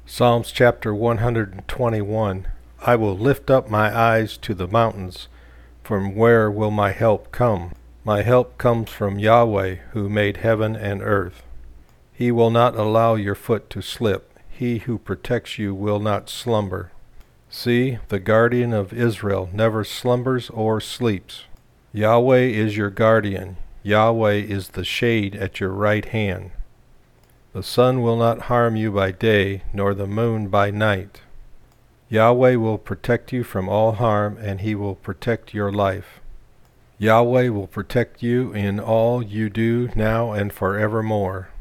Psalms chapter 121. I will lift up my eyes to the mountains. From where will my help come? My help comes from Yahweh, who made heaven and earth. He will not allow your foot to slip. He who protects you will not slumber. See, the guardian of Israel never slumbers or sleeps. Yahweh is your guardian. Yahweh is the shade at your right hand. The sun will not harm you by day, nor the moon by night. Yahweh will protect you from all harm, and he will protect your life. Yahweh will protect you in all you do now and forevermore.